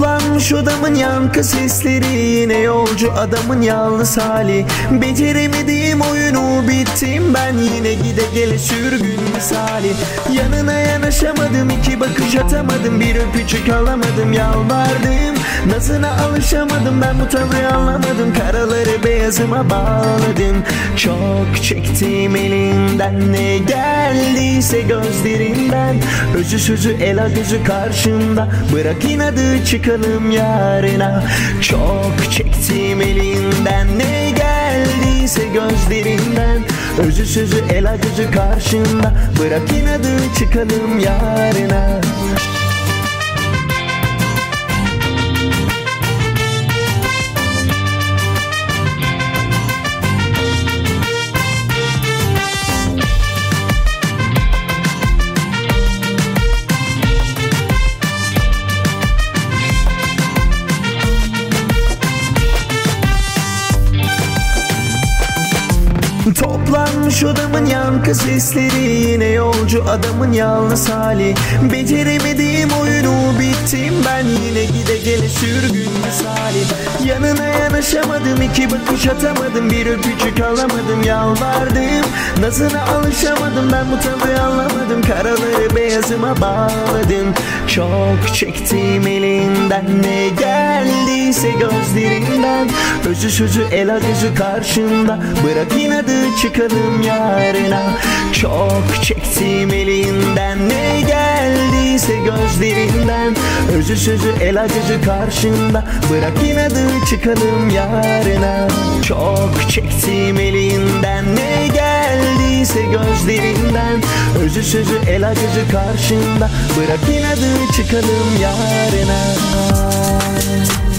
Toplanmış odamın yankı sesleri, yine yolcu adamın yalnız hali. Beceremediğim oyunu bittim ben, yine gide gele sürgün misali. Yanına yanaşamadım, iki bakış atamadım, bir öpücük alamadım, yalvardım. Nazına alışamadım, ben bu tavrı anlamadım, karaları beyazıma bağladım. Çok çektim elinden, ne geldiyse gözlerinden. Özü sözü ela gözü karşımda, bırak inadı çıkalım yarına. Çok çektim elinden, ne geldiyse gözlerinden. Özü sözü ela gözü karşımda, bırak inadı çıkalım yarına. Toplanmış odamın yankı sesleri, yine yolcu adamın yalnız hali. Beceremediğim oyunu bittim ben, yine gide gele sürgün misali. Yanına yanaşamadım, iki bakış atamadım, bir öpücük alamadım, yalvardım. Nazına alışamadım, ben bu tavrı anlamadım, karaları beyazıma bağladım. Çok çektim elinden, ne geldiyse gözlerinden. Özü sözü ela gözü karşımda, bırak inadı çıkalım yarına. Çok çektim elinden, ne geldiyse gözlerinden. Özü sözü ela gözü karşımda, bırak inadı çıkalım yarına. Çok çektim elinden, ne geldiyse gözlerinden. Özü sözü ela gözü karşımda, bırak inadı çıkalım yarına.